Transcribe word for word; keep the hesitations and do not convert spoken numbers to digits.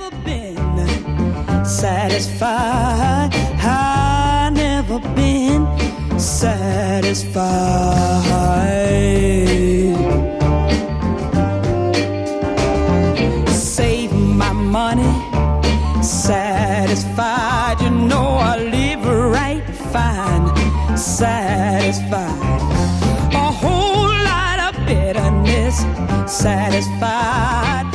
never been satisfied. I've never been satisfied. Save my money, satisfied. You know I live right fine, satisfied. A whole lot of bitterness, satisfied.